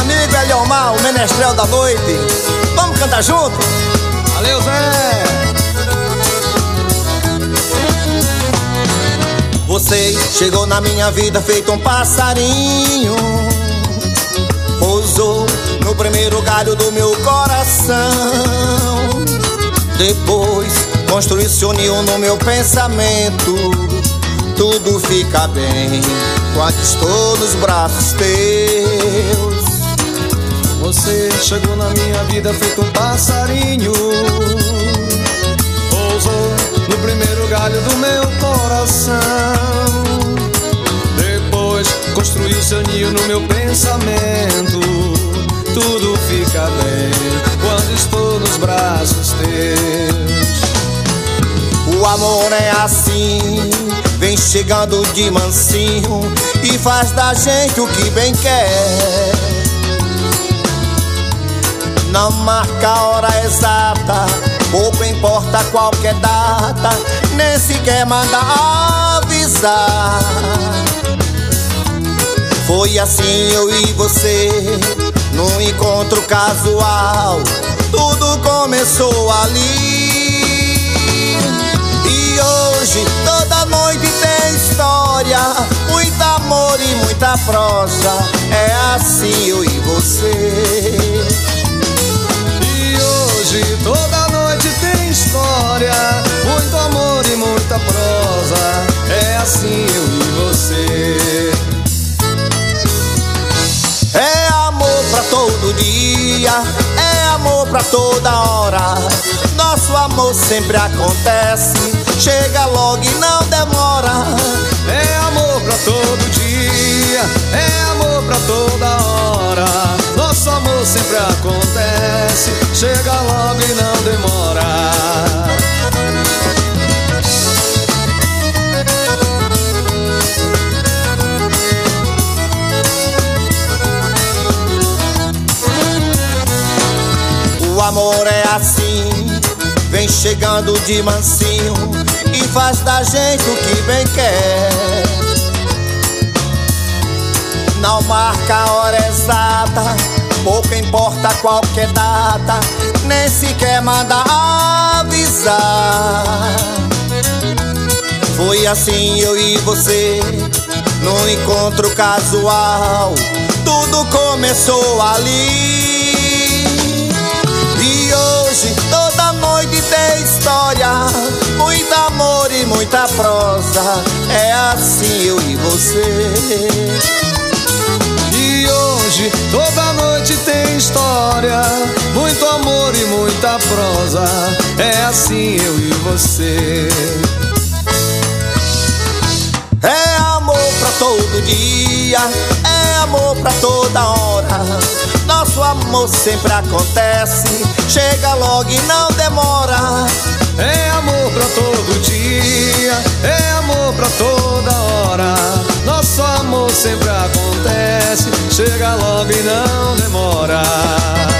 amigo Eliomar, o menestrel da noite. Vamos cantar junto? Valeu, Zé! Você chegou na minha vida feito um passarinho, pousou no primeiro galho do meu coração. Depois construiu seu ninho no meu pensamento. Tudo fica bem quando estou nos braços teus. Você chegou na minha vida feito um passarinho, pousou no primeiro galho do meu coração. Depois construiu seu ninho no meu pensamento. Tudo fica bem quando estou nos braços teus. O amor é assim, vem chegando de mansinho e faz da gente o que bem quer. Não marca a hora exata, pouco importa qualquer data, nem sequer manda avisar. Foi assim eu e você, num encontro casual. Tudo começou ali. E hoje toda noite tem história, muito amor e muita prosa. É assim eu e você. Hoje toda noite tem história, muito amor e muita prosa. É assim eu e você. É amor pra todo dia, é amor pra toda hora. Nosso amor sempre acontece, chega logo e não demora. É amor pra todo dia, é amor pra toda hora. Nosso amor sempre acontece, chega logo e não demora. O amor é assim, vem chegando de mansinho e faz da gente o que bem quer. Não marca a hora exata, pouco importa qualquer data, nem sequer manda avisar. Foi assim eu e você, num encontro casual. Tudo começou ali. E hoje toda noite tem história, muito amor e muita prosa. É assim eu e você. E hoje toda noite tem história, muito amor e muita prosa. É assim eu e você. É amor pra todo dia, é amor pra toda hora. Nosso amor sempre acontece, chega logo e não demora. É amor pra todo dia, é amor pra toda hora. Nosso amor sempre acontece, chega logo e não demora.